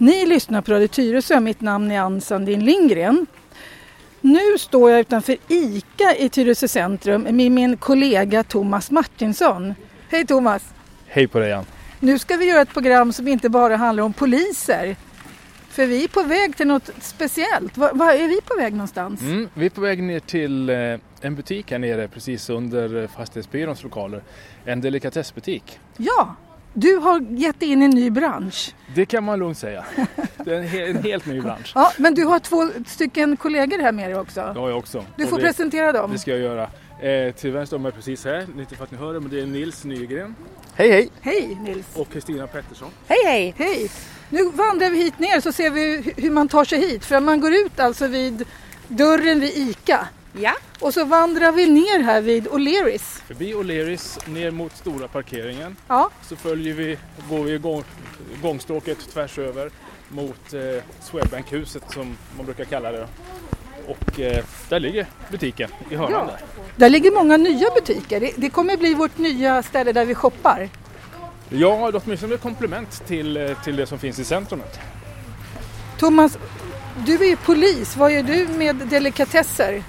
Ni lyssnar på Radio Tyresö, mitt namn är Ann Sandin Lindgren. Nu står jag utanför ICA i Tyresö centrum med min kollega Thomas Martinsson. Hej Thomas! Hej på dig Ann! Nu ska vi göra ett program som inte bara handlar om poliser. För vi är på väg till något speciellt. Var är vi på väg någonstans? Vi är på väg ner till en butik här nere precis under Fastighetsbyråns lokaler. En delikatessbutik. Ja! Du har gett in en ny bransch. Det kan man lugnt säga. Det är en helt ny bransch. Ja, men du har 2 stycken kollegor här med dig också. Det har jag också. Du får presentera dem. Det ska jag göra. Till vänster om mig precis här, lite för att ni hör det, men det är Nils Nygren. Hej hej! Hej Nils! Och Kristina Pettersson. Hej hej! Hej! Nu vandrar vi hit ner så ser vi hur man tar sig hit. För man går ut alltså vid dörren vid ICA. Ja. Och så vandrar vi ner här vid O'Learys. Förbi O'Learys ner mot stora parkeringen. Ja. Så går vi gångstråket tvärs över mot Swedbank-huset som man brukar kalla det. Och där ligger butiken i hörnan där. Där ligger många nya butiker. Det kommer bli vårt nya ställe där vi shoppar. Ja, åtminstone ett komplement till det som finns i centrumet. Thomas, du är ju polis. Vad gör du med delikatesser?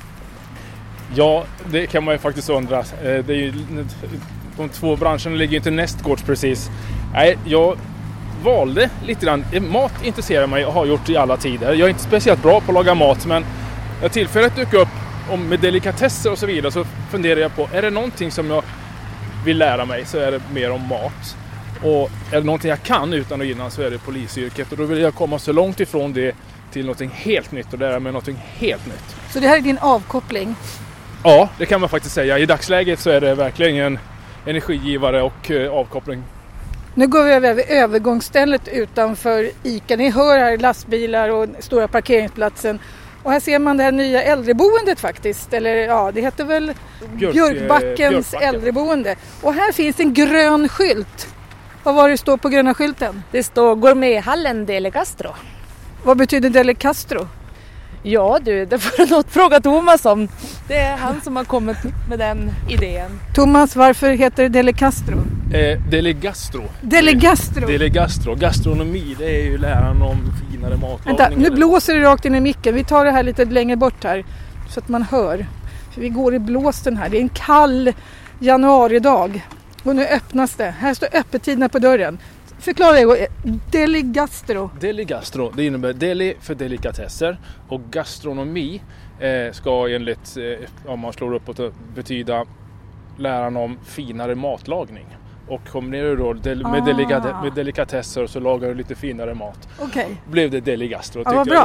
Ja, det kan man ju faktiskt undra. Det är ju, de 2 branscherna ligger ju inte nästgårds precis. Nej, jag valde lite grann. Mat intresserar mig och har gjort i alla tider. Jag är inte speciellt bra på att laga mat, men när tillfället dyker upp med delikatesser och så vidare så funderar jag på, är det någonting som jag vill lära mig så är det mer om mat. Och är det någonting jag kan utan och innan så är det polisyrket. Och då vill jag komma så långt ifrån det till någonting helt nytt och lära mig någonting helt nytt. Så det här är din avkoppling? Ja, det kan man faktiskt säga. I dagsläget så är det verkligen en energigivare och avkoppling. Nu går vi över övergångsstället utanför ICA. Ni hör här lastbilar och stora parkeringsplatsen. Och här ser man det här nya äldreboendet faktiskt. Eller ja, det heter väl Björkbackens äldreboende. Och här finns en grön skylt. Vad var det står på gröna skylten? Det står Gourmethallen Delegastro. Vad betyder Delegastro? Ja du, det får du något fråga Thomas om. Det är han som har kommit med den idén. Thomas, varför heter det Delegastro? Delegastro. Delegastro? Delegastro. Gastronomi, det är ju läran om finare matlagning. Vänta, nu blåser det rakt in i micken. Vi tar det här lite längre bort här så att man hör. För vi går i blåsten här. Det är en kall januaridag. Och nu öppnas det. Här står öppettiderna på dörren. Förklara det. Delegastro. Delegastro, det innebär deli för delikatesser och gastronomi ska enligt, om man slår upp och betyda läran om finare matlagning. Och kombinerar du då med delikatesser så lagar du lite finare mat. Okej. Blev det delegastro. Ja, vad bra.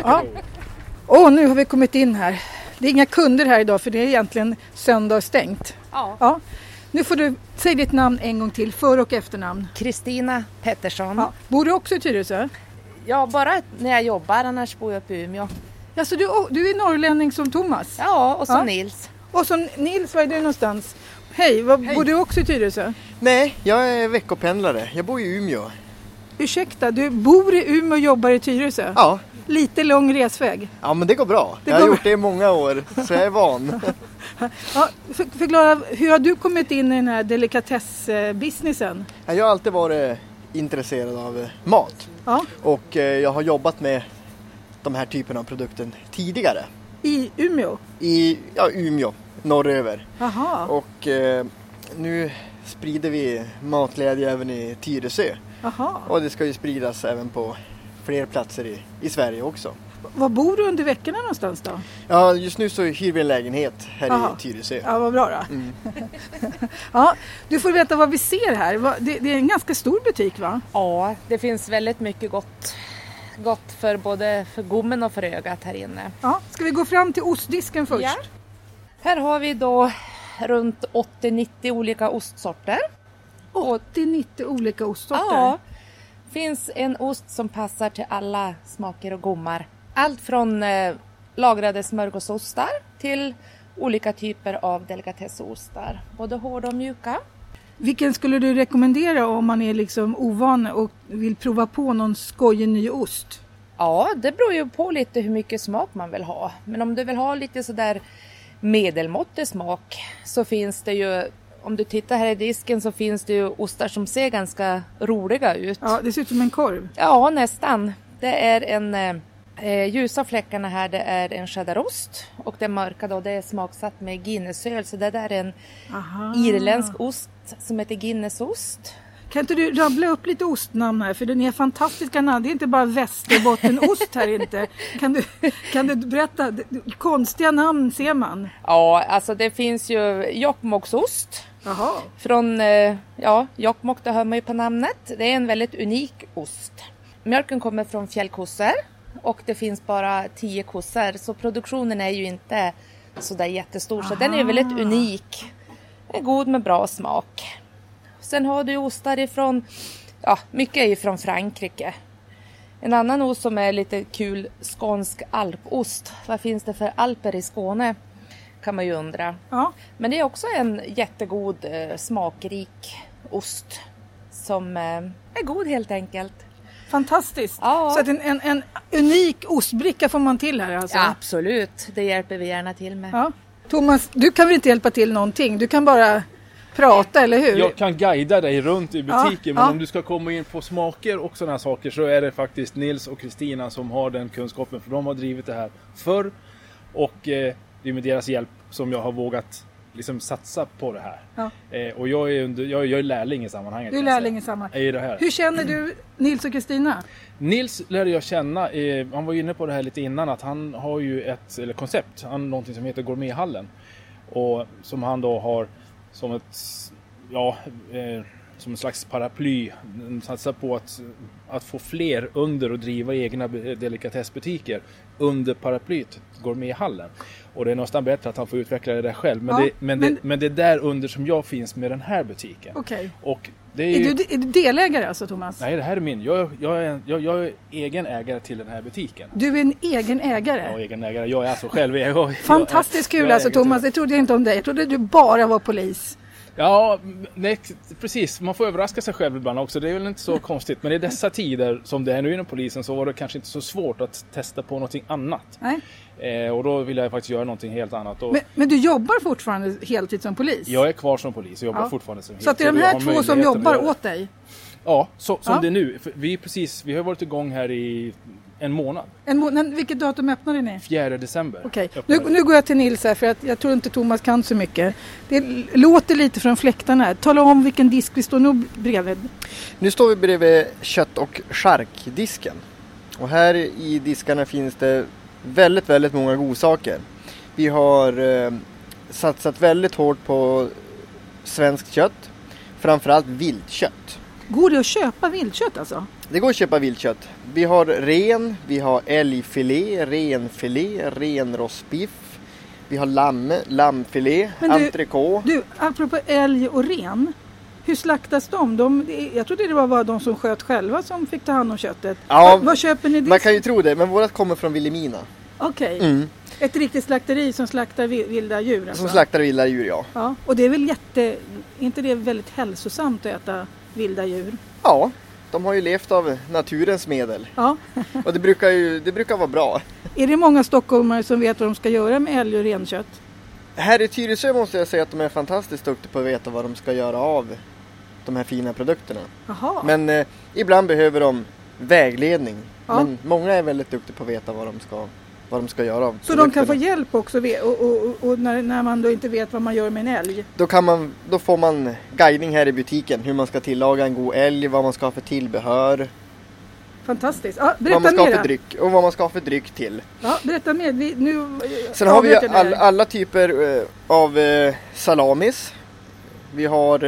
Ja. Nu har vi kommit in här. Det är inga kunder här idag för det är egentligen söndag stängt. Ja. Nu får du säga ditt namn en gång till, för- och efternamn. Kristina Pettersson. Ja. Bor du också i Tyresö? Ja, bara när jag jobbar, annars bor jag på Umeå. Ja, så du är norrlänning som Thomas? Ja, och så Nils. Och så Nils, var är du någonstans? Hej, bor du också i Tyresö? Nej, jag är veckopendlare. Jag bor i Umeå. Ursäkta, du bor i Umeå och jobbar i Tyresö? Ja. Lite lång resväg? Ja, men det går bra. Jag har gjort det i många år, så jag är van. Ja, förklara, hur har du kommit in i den här delikatessbusinessen? Jag har alltid varit intresserad av mat. Ja. Och jag har jobbat med de här typerna av produkter tidigare. I Umeå? I Umeå, norröver. Aha. Och nu sprider vi matglädje även i Tyresö. Aha. Och det ska ju spridas även på fler platser i Sverige också. Var bor du under veckorna någonstans då? Ja, just nu så hyr vi en lägenhet här i Tyresö. Ja, vad bra då. Mm. Ja, du får veta vad vi ser här. Det är en ganska stor butik, va? Ja, det finns väldigt mycket gott för både för gommen och för ögat här inne. Ja, ska vi gå fram till ostdisken först? Ja. Här har vi då runt 80-90 olika ostsorter. 80-90 olika ostsorter? Ja, finns en ost som passar till alla smaker och gommar. Allt från lagrade smörgåsostar till olika typer av delikatessostar. Både hårda och mjuka. Vilken skulle du rekommendera om man är liksom ovan och vill prova på någon skojig ny ost? Ja, det beror ju på lite hur mycket smak man vill ha. Men om du vill ha lite sådär medelmåttig smak så finns det ju om du tittar här i disken så finns det ju ostar som ser ganska roliga ut. Ja, det ser ut som en korv. Ja, nästan. Det är en ljusa fläckarna här, det är en cheddarost. Och det mörka då, det är smaksatt med Guinnessöl. Så det där är en irländsk ost som heter Guinnessost. Kan inte du rabbla upp lite ostnamn här? För den är fantastiska namn. Det är inte bara Västerbottenost här inte. Kan du berätta? Konstiga namn ser man. Ja, alltså det finns ju Jokkmokksost. Jaha. Från Jokkmokk, det hör man ju på namnet. Det är en väldigt unik ost. Mjölken kommer från fjällkossor. Och det finns bara 10 kossor. Så produktionen är ju inte så där jättestor. Så den är väldigt unik. Den är god med bra smak. Sen har du ostar ifrån, mycket är ifrån Frankrike. En annan ost som är lite kul, skånsk alpost. Vad finns det för alper i Skåne? Kan man ju undra. Ja. Men det är också en jättegod, smakrik ost. Som är god helt enkelt. Fantastiskt. Ja. Så att en unik ostbricka får man till här alltså? Ja, absolut, det hjälper vi gärna till med. Ja. Thomas, du kan väl inte hjälpa till någonting? Du kan bara prata, eller hur? Jag kan guida dig runt i butiken, men om du ska komma in på smaker och sådana här saker så är det faktiskt Nils och Kristina som har den kunskapen, för de har drivit det här förr och det är med deras hjälp som jag har vågat liksom satsa på det här. Ja. Och jag är lärling i sammanhanget. Du är lärling i sammanhanget. Hur känner du Nils och Kristina? Nils lärde jag känna, han var inne på det här lite innan, att han har ju ett koncept, han har någonting som heter Gourmethallen och som han då har som som en slags paraply, satsar på att få fler under och driva egna delikatessbutiker under paraplyt Gourmethallen. Och det är nästan bättre att han får utveckla det där själv. Men det är där under som jag finns med den här butiken. Okej. Och det är, är du delägare alltså, Thomas? Nej, det här är min. Jag är egen ägare till den här butiken. Du är en egen ägare? Ja, egen ägare. Jag är alltså själv. Fantastiskt kul alltså, Thomas. Det trodde jag inte om dig. Jag trodde du bara var polis. Ja, nej, precis. Man får överraska sig själv ibland också. Det är väl inte så konstigt. Men i dessa tider som det är nu inom polisen så var det kanske inte så svårt att testa på någonting annat. Nej. Och då vill jag faktiskt göra någonting helt annat. Men du jobbar fortfarande heltid som polis? Jag är kvar som polis och jobbar fortfarande som heltid. Så att det är de här två som jobbar åt dig? Ja, som det är nu. För vi har varit igång här i en månad. Vilket datum öppnade ni? 4 december. Okej. Nu går jag till Nils här för att jag tror inte Thomas kan så mycket. Det låter lite från fläktarna här. Tala om vilken disk vi står nu bredvid. Nu står vi bredvid kött- och charkdisken. Och här i diskarna finns det väldigt, väldigt många godsaker. Vi har satsat väldigt hårt på svenskt kött. Framförallt viltkött. Går det att köpa viltkött alltså? Det går att köpa viltkött. Vi har ren, vi har älgfilé, renfilé, renrostbiff. Vi har lammfilé, entrecote. Du, apropå älg och ren. Hur slaktas de? Jag trodde det var de som sköt själva som fick ta hand om köttet. Ja, vad köper ni? Man kan ju tro det, men vårat kommer från Vilhelmina. Okej. Mm. Ett riktigt slakteri som slaktar vilda djur alltså. Som slaktar vilda djur, ja. Och det är väl inte det väldigt hälsosamt att äta vilda djur? Ja, de har ju levt av naturens medel. Ja. Och det brukar vara bra. Är det många stockholmare som vet vad de ska göra med älg och renkött? Här i Tyresö måste jag säga att de är fantastiskt duktiga på att veta vad de ska göra av de här fina produkterna. Aha. Men ibland behöver de vägledning. Ja. Men många är väldigt duktiga på att veta vad de ska göra av. Så de kan få hjälp också och när man då inte vet vad man gör med en älg? Då får man guidning här i butiken. Hur man ska tillaga en god älg, vad man ska ha för tillbehör. Fantastiskt. Ja, berätta vad man ska mer. Ha för dryck och vad man ska ha för dryck till. Ja, berätta mer. Sen har vi alla typer av salamis. Vi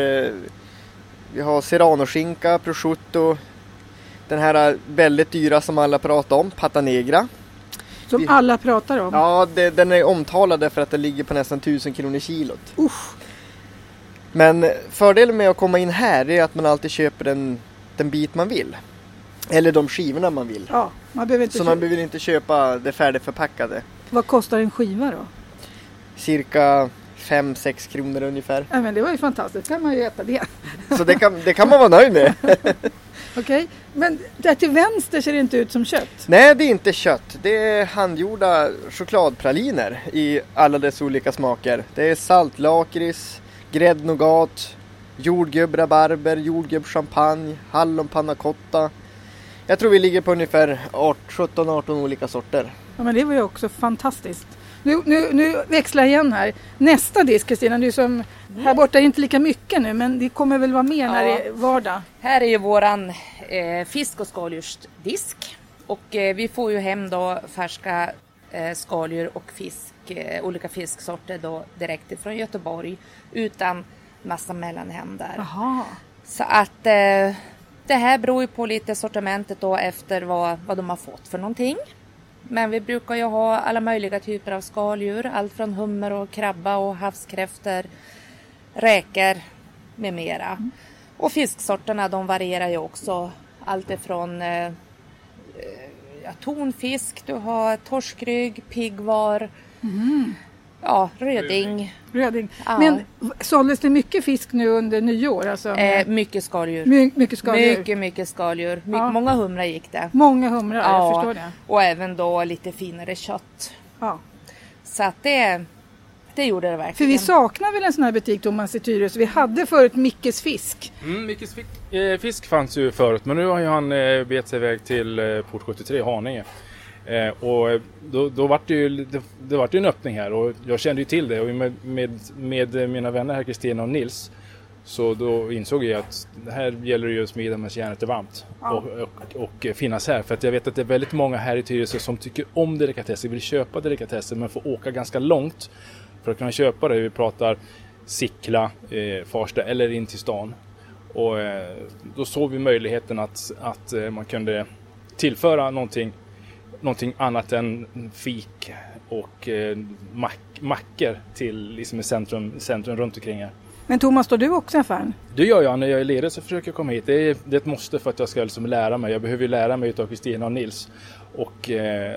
har serranoskinka, prosciutto. Den här väldigt dyra som alla pratar om, pata negra. Som alla pratar om? Ja, den är omtalad för att den ligger på nästan 1000 kronor kilot. Men fördelen med att komma in här är att man alltid köper den bit man vill. Eller de skivorna man vill. Ja, man behöver inte köpa det färdigförpackade. Vad kostar en skiva då? Cirka 5-6 kronor ungefär. Ja, men det var ju fantastiskt, kan man ju äta det. Så det kan man vara nöjd med. Okej, men där till vänster ser det inte ut som kött. Nej, det är inte kött. Det är handgjorda chokladpraliner i alla dess olika smaker. Det är saltlakrits, grädd nougat, jordgubb rabarber, jordgubb champagne, hallon panna cotta. Jag tror vi ligger på ungefär 17-18 olika sorter. Ja, men det var ju också fantastiskt. Nu växlar jag igen här. Nästa disk, Kristina, det är som här borta är inte lika mycket nu, men det kommer väl vara mer när det är vardag. Här är ju våran fisk- och skaldjursdisk. Och vi får ju hem då färska skaldjur och fisk, olika fisksorter då direkt ifrån Göteborg utan massa mellanhem där. Aha. Så att det här beror ju på lite sortimentet då efter vad de har fått för någonting. Men vi brukar ju ha alla möjliga typer av skaldjur. Allt från hummer och krabba och havskräftor, räkor med mera. Och fisksorterna de varierar ju också. Allt ifrån tonfisk, du har torskrygg, piggvar, röding. Ja. Men såldes det mycket fisk nu under nyår? Alltså, mycket skaldjur. Mycket skaldjur. Mycket skaldjur. Många humrar gick det. Många humrar, jag förstår det. Och även då lite finare kött. Ja. Så att det gjorde det verkligen. För vi saknar väl en sån här butik, Thomas, i Tyresö. Vi hade förut Mickes fisk. Mickes fisk fanns ju förut, men nu har ju han bet sig iväg till Port 73 Haninge. Och då var det var en öppning här och jag kände ju till det och med mina vänner här Kristina och Nils så då insåg jag att det här gäller ju att smida medan järnet är varmt och finnas här, för att jag vet att det är väldigt många här i Tyresö som tycker om delikatesser, vill köpa delikatesser men får åka ganska långt för att kunna köpa det. Vi pratar Sickla, Farsta eller in till stan, och då såg vi möjligheten att man kunde tillföra någonting annat än fik och mackor till liksom centrum runt omkring här. Men Thomas, står du också en fan? Det gör jag. När jag är ledig så försöker jag komma hit. Det är ett måste för att jag ska liksom lära mig. Jag behöver ju lära mig av Kristina och Nils. Och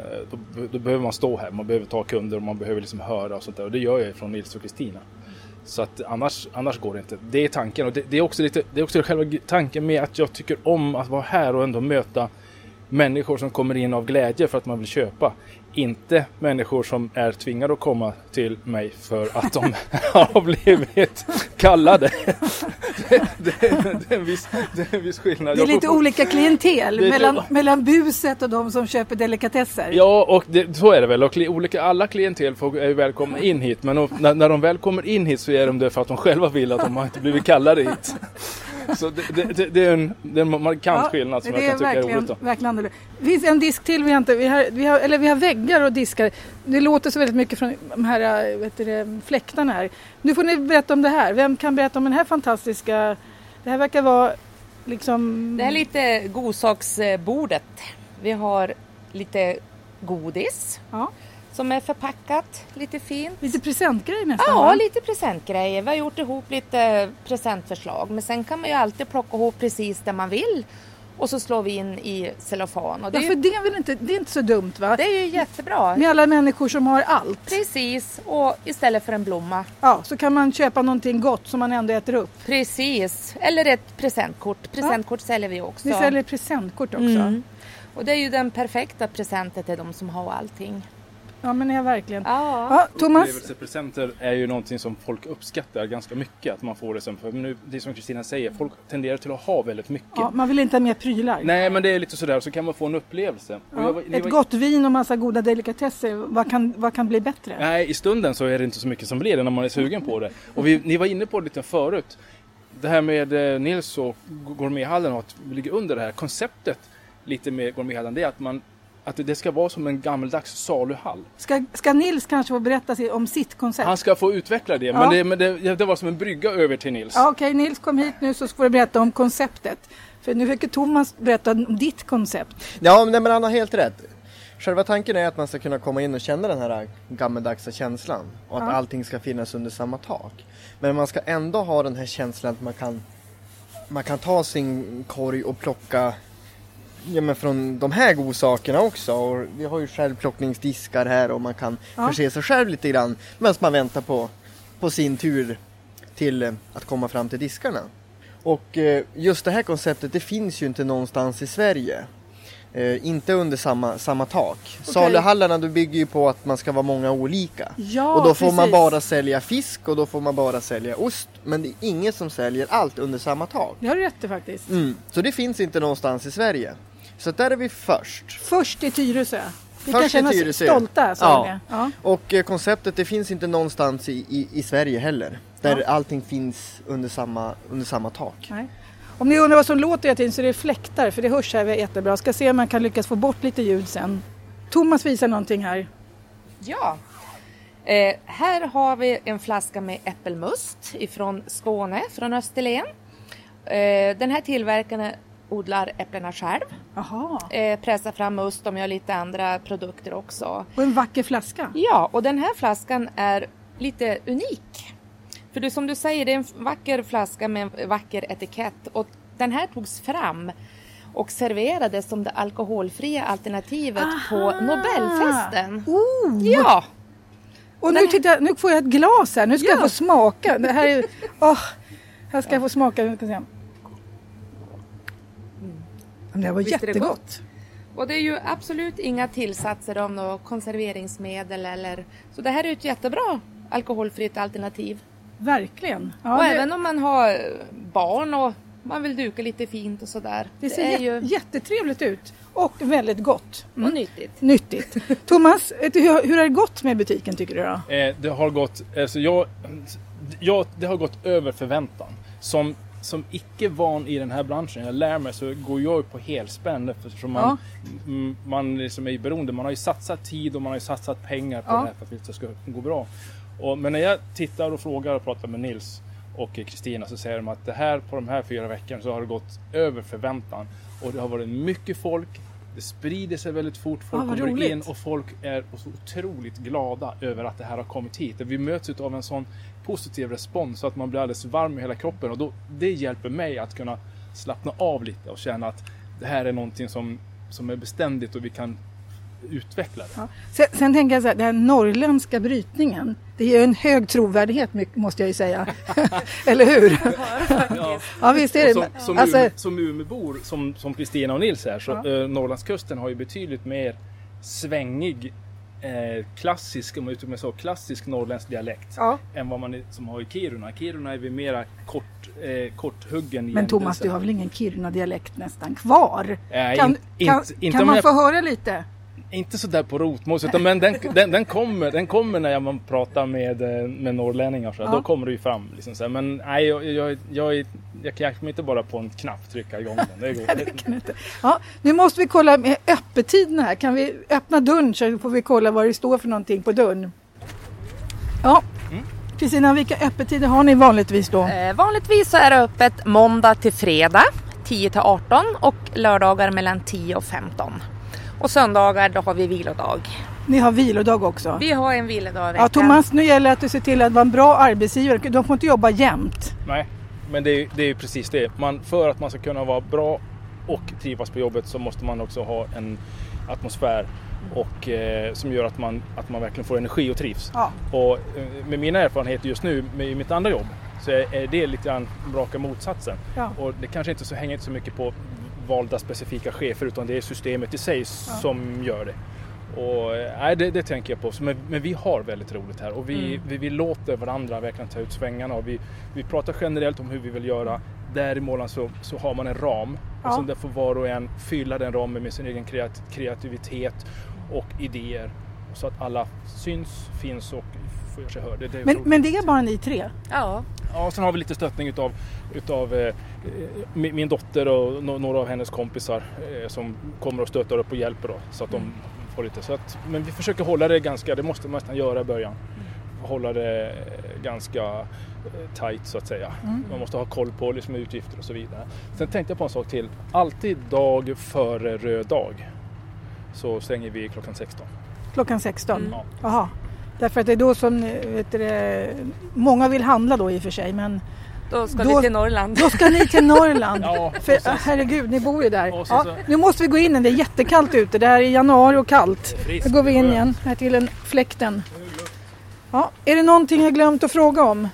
då behöver man stå här. Man behöver ta kunder och man behöver liksom höra och sånt där. Och det gör jag från Nils och Kristina. Så att annars går det inte. Det är tanken. Och det är också själva tanken med att jag tycker om att vara här och ändå möta människor som kommer in av glädje för att man vill köpa. Inte människor som är tvingade att komma till mig för att de har blivit kallade. Det är en viss skillnad. Det är lite olika klientel mellan buset och de som köper delikatesser. Ja, och så är det väl. Och alla klientel är välkomna in hit. Men när de väl kommer in hit så är de det för att de själva vill att de har inte blivit kallade hit. Så det är en markant skillnad som jag kan tycka är roligt. Verkligen annorlunda. Det finns en disk till vi har väggar och diskar. Det låter så väldigt mycket från de här fläktarna här. Nu får ni berätta om det här. Vem kan berätta om den här fantastiska... Det här verkar vara liksom... Det är lite godsaksbordet. Vi har lite godis. Ja. Som är förpackat, lite fint. Lite presentgrejer nästan. Ja, lite presentgrejer. Vi har gjort ihop lite presentförslag. Men sen kan man ju alltid plocka ihop precis det man vill. Och så slår vi in i cellofan. Och det är inte så dumt, va? Det är ju jättebra. Med alla människor som har allt. Precis, och istället för en blomma. Ja, så kan man köpa någonting gott som man ändå äter upp. Precis, eller ett presentkort. Presentkort säljer vi också. Vi säljer presentkort också. Och det är ju den perfekta presenten till de som har allting. Ja, men jag verkligen. Ja, Thomas. Upplevelsepresenter är ju någonting som folk uppskattar ganska mycket, att man får det. För nu, det som Kristina säger, folk tenderar till att ha väldigt mycket. Ja, man vill inte ha mer prylar. Nej, men det är lite sådär, så kan man få en upplevelse. Ja, ett gott vin och massa goda delikatesser, vad kan bli bättre? Nej, i stunden så är det inte så mycket som blir det när man är sugen på det. Och ni var inne på det lite förut. Det här med Nils och Gourmethallen och att vi ligger under det här konceptet lite med Gourmethallen, det är att det ska vara som en gammaldags saluhall. Ska Nils kanske få berätta om sitt koncept? Han ska få utveckla det, ja. men det var som en brygga över till Nils. Ja, okej, Nils, kom hit nu så får du berätta om konceptet. För nu försöker Thomas berätta om ditt koncept. Ja, men han har helt rätt. Själva tanken är att man ska kunna komma in och känna den här gammaldags känslan. Och att allting ska finnas under samma tak. Men man ska ändå ha den här känslan att man kan ta sin korg och plocka... Ja, men från de här godsakerna också. Och vi har ju självplockningsdiskar här och man kan förse sig själv lite grann medan man väntar på sin tur till att komma fram till diskarna. Och just det här konceptet, det finns ju inte någonstans i Sverige. Inte under samma tak. Okay. Saluhallarna du bygger ju på att man ska vara många olika. Ja, och då får man bara sälja fisk och då får man bara sälja ost. Men det är ingen som säljer allt under samma tak. Det har du rätt faktiskt. Så det finns inte någonstans i Sverige. Så där är vi först. Först i Tyresö. Vi kan känna oss stolta. Ja. Och konceptet det finns inte någonstans i Sverige heller. Där allting finns under samma tak. Nej. Om ni undrar vad som låter tiden så är det fläktar. För det hörs här jättebra. Ska se om man kan lyckas få bort lite ljud sen. Thomas visar någonting här. Ja. Här har vi en flaska med äppelmust ifrån Skåne, från Österlen. Den här tillverkaren odlar äpplena själv. Pressar fram must och gör lite andra produkter också. Och en vacker flaska. Ja, och den här flaskan är lite unik. För det, som du säger, det är en vacker flaska med en vacker etikett. Och den här togs fram och serverades som det alkoholfria alternativet på Nobelfesten. Ja! Och nu får jag ett glas här. Nu ska jag få smaka. Det här är... här ska jag få smaka. Det var jättegott. Och det är ju absolut inga tillsatser av något konserveringsmedel eller... Så det här är ett jättebra alkoholfritt alternativ. Verkligen. Ja, och även om man har barn och man vill duka lite fint och sådär. Det ser jättetrevligt ut. Och väldigt gott. Och nyttigt. Thomas, hur har det gått med butiken tycker du då? Det har gått... Alltså det har gått över förväntan. Som icke van i den här branschen, jag lär mig, så går jag på helspänn eftersom man liksom är beroende. Man har ju satsat tid och man har ju satsat pengar på det här för att det ska gå bra. Men när jag tittar och frågar och pratar med Nils och Kristina så säger de att det här på de här 4 veckorna så har det gått över förväntan. Och det har varit mycket folk, det sprider sig väldigt fort, folk kommer in och folk är så otroligt glada över att det här har kommit hit. Vi möts av en sån positiv respons så att man blir alldeles varm i hela kroppen och det hjälper mig att kunna slappna av lite och känna att det här är någonting som är beständigt och vi kan utveckla det. Ja. Sen tänker jag så här, den här norrländska brytningen, det är ju en hög trovärdighet måste jag ju säga. Eller hur? Ja, visst är det. Som Umeåbor, som Kristina och Nils är, så Norrlandskusten har ju betydligt mer svängig klassisk, om man uttrycker mig så, klassisk norrländsk dialekt än vad man som har i Kiruna. Kiruna är vi mera korthuggen. Men Thomas, du har väl ingen Kiruna-dialekt nästan kvar? Kan man få höra lite? Inte så där på rotmås, utan men den kommer när man pratar med norrlänningar så då kommer det ju fram liksom så här. Men nej, jag kan inte bara på en knapp trycka igång den. Det kan inte. Ja, nu måste vi kolla med öppettiderna här. Kan vi öppna dörren så får vi kolla vad det står för någonting på dörren. Ja. Kristina, vilka öppettider har ni vanligtvis då? Vanligtvis så är det öppet måndag till fredag 10-18 och lördagar mellan 10 och 15. Och söndagar då har vi vilodag. Ni har vilodag också? Vi har en vilodag. Ja, Thomas, nu gäller det att du ser till att vara en bra arbetsgivare. De får inte jobba jämt. Nej, men det är precis det. För att man ska kunna vara bra och trivas på jobbet så måste man också ha en atmosfär och som gör att man verkligen får energi och trivs. Ja. Och med mina erfarenheter just nu med mitt andra jobb så är det lite grann raka motsatsen. Ja. Och det kanske inte hänger inte så mycket på valda specifika chefer utan det är systemet i sig som gör det. Och det tänker jag på. Men vi har väldigt roligt här och vi låter varandra verkligen ta ut svängarna och vi pratar generellt om hur vi vill göra. Där i Måland så har man en ram och sen där får var och en fylla den ramen med sin egen kreativitet och idéer så att alla syns, finns och får sig hörd. Men det är bara ni 3? Ja. Ja, sen har vi lite stöttning utav min dotter och några av hennes kompisar som kommer och stöttar upp och hjälper då, så att de får lite men vi försöker hålla det ganska, det måste man nästan göra i början. Hålla det ganska tight så att säga. Man måste ha koll på liksom utgifter och så vidare. Sen tänkte jag på en sak till. Alltid dag före röd dag så stänger vi klockan 16. Klockan 16? Jaha. Därför att det är då som många vill handla då i och för sig, men då ska vi till Norrland. Då ska ni till Norrland. För herregud, ni bor ju där. Nu måste vi gå in, det är jättekallt ute. Det här är januari och kallt. Nu går vi in igen här till fläkten. Ja, är det någonting jag glömt att fråga om?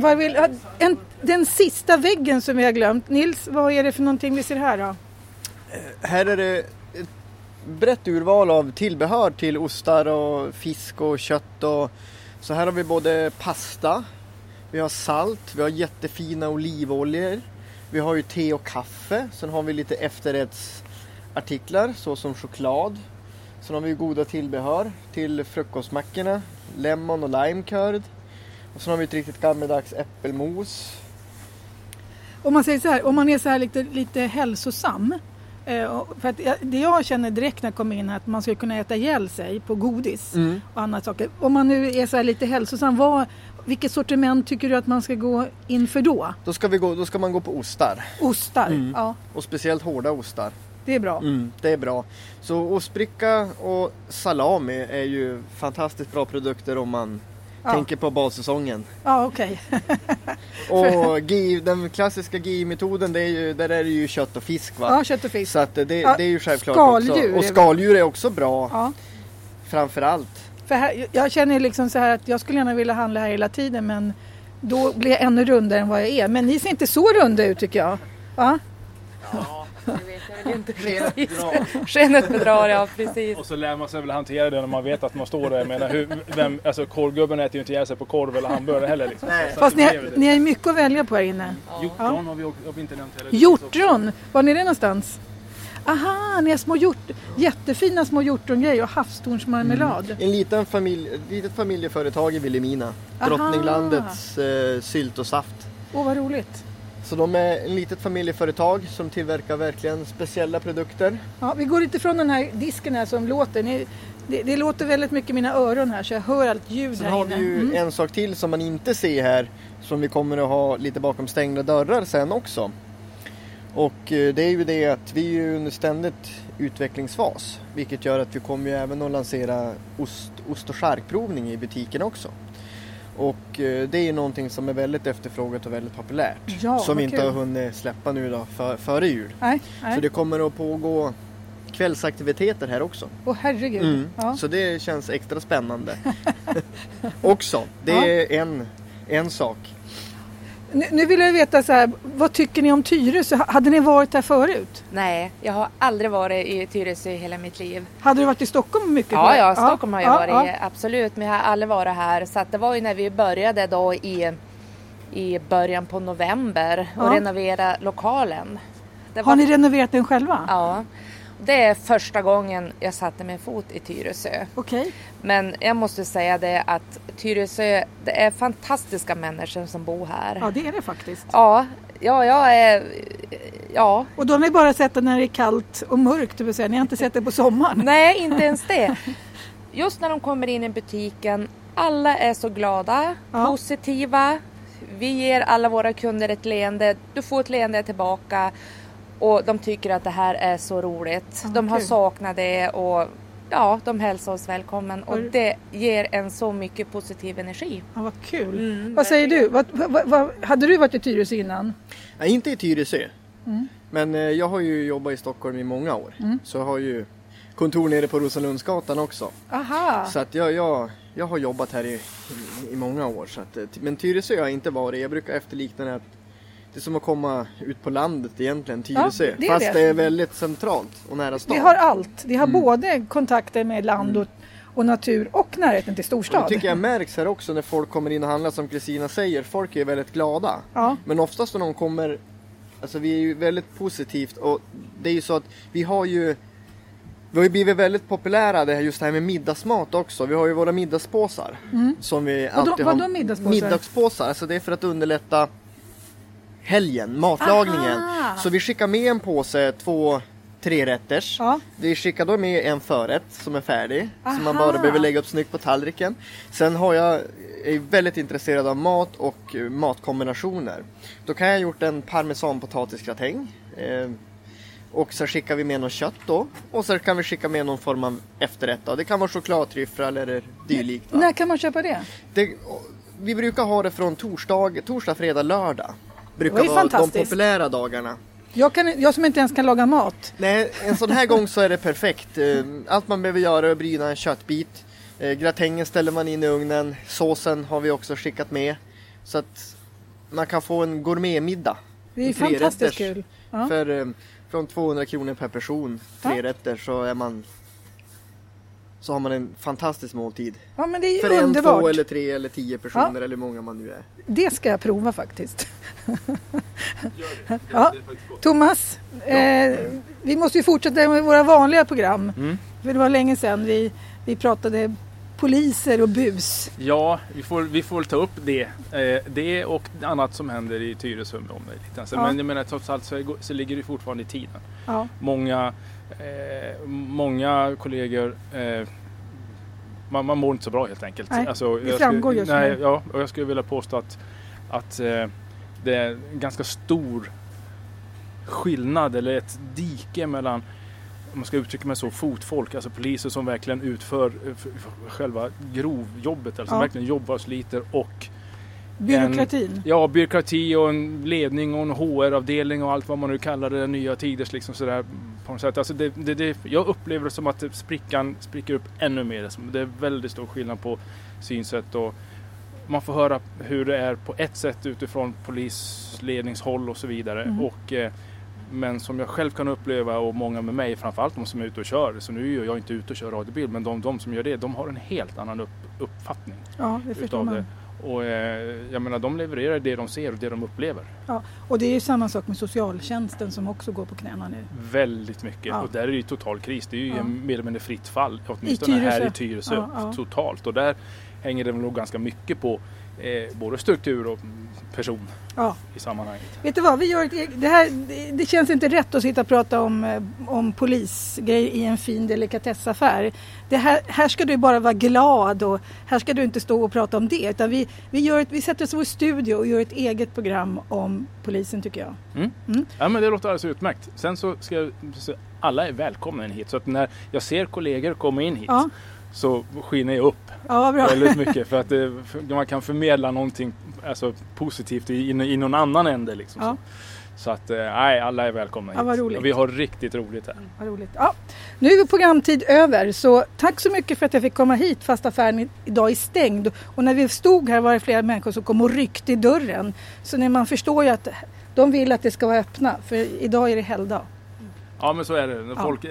Den sista väggen som vi har glömt. Nils, vad är det för någonting vi ser här då? Här är det ett brett urval av tillbehör till ostar och fisk och kött. Så här har vi både pasta, vi har salt, vi har jättefina olivoljor. Vi har ju te och kaffe. Sen har vi lite efterrättsartiklar såsom choklad. Sen har vi goda tillbehör till frukostmackorna. Lemon och lime curd. Och sen har vi ett riktigt gammeldags äppelmos. Om man säger så här, om man är så här lite hälsosam. För att det jag känner direkt när jag kommer in är att man ska kunna äta ihjäl sig på godis och andra saker. Om man nu är så här lite hälsosam, vilket sortiment tycker du att man ska gå in för då? Då ska man gå på ostar. Ostar, ja. Och speciellt hårda ostar. Det är bra. Det är bra. Så ostbricka och salami är ju fantastiskt bra produkter om man tänker på badsäsongen. Ja, okej. Och den klassiska GI-metoden, där är det ju kött och fisk, va? Ja, kött och fisk. Så att det är ju självklart skaldjur också. Och skaldjur är också bra. Ja. Framförallt. För här, jag känner liksom så här att jag skulle gärna vilja handla här hela tiden, men då blir jag ännu rundare än vad jag är. Men ni ser inte så runda ut, tycker jag. Va? Ja, det vet jag väl inte precis. Skenet bedrar, ja, precis. Och så lär man sig väl hantera det när man vet att man står där. Jag menar, korvgubben äter ju inte ihjäl sig på korv eller hamburgare heller. Liksom. Fast ni har mycket att välja på här inne. Hjortron har vi inte nämnt heller. Hjortron? Var är det någonstans? Aha, ni har jättefina små hjortrongrejer och havstornsmarmelad. En litet familjeföretag i Vilhelmina. Drottninglandets sylt och saft. Vad roligt. Så de är en litet familjeföretag som tillverkar verkligen speciella produkter. Ja, vi går lite från den här disken här som låter. Det låter väldigt mycket i mina öron här, så jag hör allt ljud Sen här inne. har vi ju en sak till som man inte ser här, som vi kommer att ha lite bakom stängda dörrar sen också. Och det är ju det att vi är ju under ständigt utvecklingsfas, vilket gör att vi kommer ju även att lansera ost- och charkprovning i butiken också. Och det är ju någonting som är väldigt efterfrågat och väldigt populärt. Ja, som vi inte kul. har hunnit släppa nu då före jul. Nej. Så det kommer att pågå kvällsaktiviteter här också. Herregud. Ja. Så det känns extra spännande. Också. Det är en sak. Nu vill jag veta så här, vad tycker ni om Tyresö? Hade ni varit där förut? Nej, jag har aldrig varit i Tyresö i hela mitt liv. Hade du varit i Stockholm mycket? Ja, Stockholm har jag varit, absolut. Men jag har aldrig varit här. Så att det var ju när vi började då i början på november och renovera lokalen. Har ni renoverat den själva? Ja. Det är första gången jag satte min fot i Tyresö. Okej. Men jag måste säga det att Tyresö, det är fantastiska människor som bor här. Ja, det är det faktiskt. Ja, jag är... Ja. Och då har ni bara sett det när det är kallt och mörkt, det vill säga. Ni har inte sett det på sommaren. Nej, inte ens det. Just när de kommer in i butiken, alla är så glada, positiva. Vi ger alla våra kunder ett leende. Du får ett leende tillbaka. Och de tycker att det här är så roligt. De har saknat det och de hälsar oss välkommen. Och det ger en så mycket positiv energi. Ja, vad kul. Vad säger du? Hade du varit i Tyresö innan? Nej, inte i Tyresö. Men jag har ju jobbat i Stockholm i många år. Så jag har ju kontor nere på Rosenlundsgatan också. Aha. Så att jag har jobbat här i många år. Så att, men Tyresö har jag inte varit. Jag brukar efterlikna det att det är som att komma ut på landet egentligen, Tyresö. Ja, fast det är väldigt centralt och nära stan. Vi har allt. Vi har både kontakter med land och natur och närheten till storstad. Och det tycker jag märks här också när folk kommer in och handlar, som Kristina säger. Folk är väldigt glada. Ja. Men oftast när de kommer, alltså vi är ju väldigt positivt. Och det är ju så att vi har ju blivit väldigt populära just det här med middagsmat också. Vi har ju våra middagspåsar. Som vi alltid vadå har. middagspåsar? Middagspåsar, alltså det är för att underlätta helgen, matlagningen. Aha. Så vi skickar med en påse 2-3 rätters. Ja. Vi skickar då med en förrätt som är färdig. Aha. Som man bara behöver lägga upp snyggt på tallriken. Sen är väldigt intresserad av mat och matkombinationer. Då kan jag gjort en parmesanpotatisgratäng. Och så skickar vi med något kött då. Och så kan vi skicka med någon form av efterrätt då. Det kan vara chokladtryfflar eller dylikt. När kan man köpa det? Vi brukar ha det från torsdag, fredag, lördag. Brukar Det var ju vara de fantastiskt. populära dagarna. Jag som inte ens kan laga mat. Nej, en sån här gång så är det perfekt. Allt man behöver göra är att bryna en köttbit. Gratängen ställer man in i ugnen. Såsen har vi också skickat med. Så att man kan få en gourmetmiddag. Det är fantastiskt kul. Ja. från 200 kronor per person, 3 rätter, så har man en fantastisk måltid. Ja, men det är ju för underbart. 1, 2 eller 3 eller 10 personer eller hur många man nu är. Det ska jag prova faktiskt. Ja. Thomas, vi måste ju fortsätta med våra vanliga program. För det var länge sedan vi pratade poliser och bus. Ja, vi får ta upp det och annat som händer i Tyresö om det lite. Alltså, men jag menar trots allt så ligger det fortfarande i tiden. Ja. Många kollegor man mår inte så bra helt enkelt. Nej, alltså, det framgår just nu. Ja, och jag skulle vilja påstå att det är en ganska stor skillnad eller ett dike mellan, om man ska uttrycka mig så, fotfolk, alltså poliser som verkligen utför själva grovjobbet, alltså som verkligen jobbar och sliter, och byråkratin. Byråkrati och en ledning och en HR-avdelning och allt vad man nu kallar det, nya tiders liksom sådär på något sätt. Alltså jag upplever det som att sprickan spricker upp ännu mer. Det är väldigt stor skillnad på synsätt, och man får höra hur det är på ett sätt utifrån polisledningshåll och så vidare. Men som jag själv kan uppleva, och många med mig, framförallt de som är ute och kör, så nu är jag inte ute och kör radiobil, men de som gör det, de har en helt annan uppfattning. Ja, det förstår man. Det. Och jag menar, de levererar det de ser och det de upplever. Ja, och det är ju samma sak med socialtjänsten som också går på knäna nu. Väldigt mycket. Ja. Och där är det ju total kris. Det är ju mer eller mindre fritt fall, åtminstone här i Tyresö. Totalt. Och där hänger det nog ganska mycket på både struktur och person i sammanhanget. Vet du vad, det känns inte rätt att sitta och prata om polisgrejer i en fin delikatessaffär. Här ska du bara vara glad, och här ska du inte stå och prata om det, utan vi sätter oss i vår studio och gör ett eget program om polisen, tycker jag. Ja, men det låter alldeles utmärkt. Sen så alla är välkomna hit, så att när jag ser kollegor komma in hit så skiner jag upp väldigt mycket, för att man kan förmedla någonting positivt i någon annan ände liksom. Ja. Så att alla är välkomna hit. Vad roligt. Och vi har riktigt roligt här. Vad roligt. Ja. Nu är programtid över, så tack så mycket för att jag fick komma hit, fast affären idag är stängd. Och när vi stod här var det flera människor som kom och ryckte i dörren. Så när man förstår ju att de vill att det ska vara öppna, för idag är det helgdag. Ja, men så är det. Folk,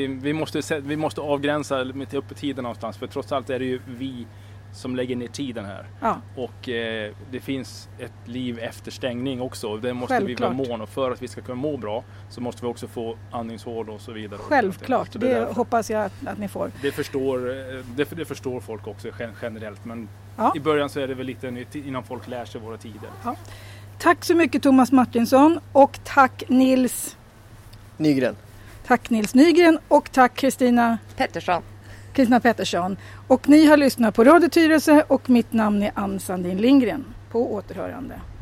vi måste avgränsa med upp tiden någonstans, för trots allt är det ju vi som lägger ner tiden här. Ja. Och det finns ett liv efter stängning också. Det måste vi vara mån, och för att vi ska kunna må bra så måste vi också få andningsvård och så vidare. Självklart, det hoppas jag att ni får. Det förstår folk också generellt, men i början så är det väl lite nytt innan folk lär sig våra tider. Ja. Tack så mycket Thomas Martinsson, och tack Nils Nygren. Tack Nils Nygren, och tack Kristina Pettersson. Och ni har lyssnat på Radio Tyresö, och mitt namn är Ann Sandin Lindgren. På återhörande.